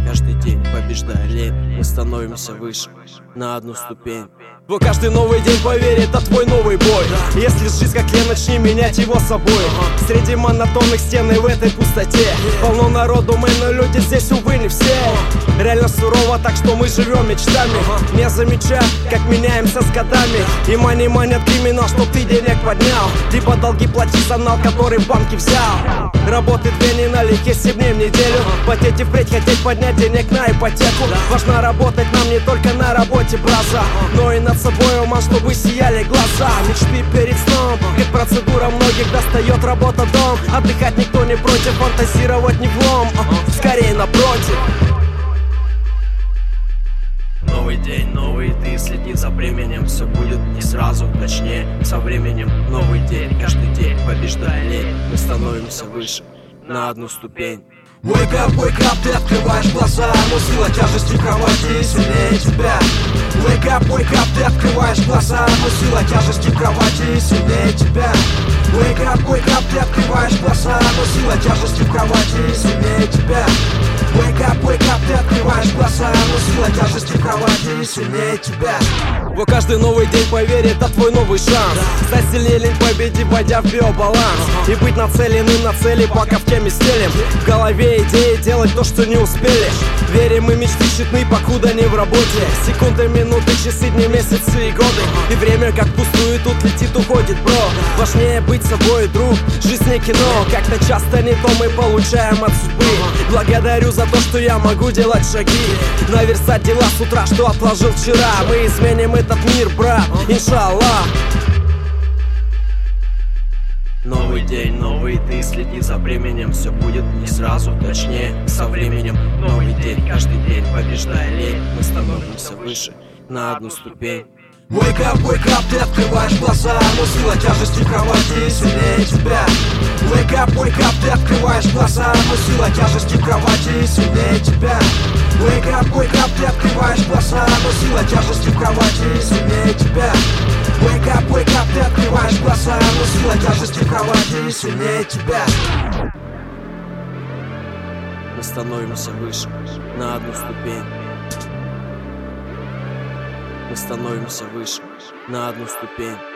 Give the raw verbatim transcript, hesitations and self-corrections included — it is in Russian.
каждый день побеждая лень, мы становимся выше на одну ступень. Твой каждый новый день, поверь, это твой новый бой. Если жизнь как лен, начни менять его собой. Среди монотонных стен и в этой пустоте полно народу, мы, но люди здесь, увы, не все. Реально сурово, так что мы живем мечтами, не замечая, как меняемся с годами. И мани манят криминал, чтоб ты денег поднял, либо долги плати за нал, который в банке взял. Работы две не налегке, семь дней в неделю. Потеть и впредь хотеть поднять денег на ипотеку. Важно работать нам не только на работе, браза, но и над собой ума, чтобы сияли глаза. Мечты перед сном, как процедура многих достает работа, дом. Отдыхать никто не против, фантазировать не влом, скорее напротив. Новый день, новый ты, следи за временем, все будет не сразу, точнее, со временем. Новый день, каждый день побеждая лень, мы становимся выше на одну ступень. Wake up, wake up, ты открываешь глаза, но сила тяжести в кровати сильнее тебя. Wake up, wake up, ты открываешь глаза, но сила тяжести в кровати сильнее тебя. Wake up, wake up, ты открываешь глаза, но сила тяжести в кровати сильнее тебя. Wake up, wake up, ты открываешь глаза, но сила тяжести в кровати сильнее тебя. Во каждый новый день, поверь, это твой новый шанс. Стать сильнее, лень, победи, войдя в биобаланс. И быть нацеленным на цели, пока в теме стелем. В голове идеи, делать то, что не успели. Верим и мечты щитны, покуда не в работе. Секунды, минуты, часы, дни, месяцы и годы. И время как пустую тут летит, уходит, бро. Важнее быть собой, друг, жизнь не кино. Как-то часто не то мы получаем от судьбы. Благодарю за то, что я могу делать шаги, наверстать дела с утра, что отложил вчера. Мы изменим этот мир, брат, иншаллах. Новый день, новый ты, следи за временем, все будет не сразу, точнее, со временем. Новый день, каждый день побеждая лень, мы становимся выше на одну ступень. Wake up, wake up, ты открываешь глаза, но сила тяжести в кровати сильнее тебя. Wake up, wake up, ты открываешь глаза, но сила тяжести в кровати сильнее тебя. Wake up, wake up, ты открываешь глаза, но сила тяжести в кровати сильнее тебя. Wake up, wake up, ты открываешь глаза, но сила тяжести в кровати сильнее тебя. Мы становимся выше на одну ступень. Мы становимся выше на одну ступень.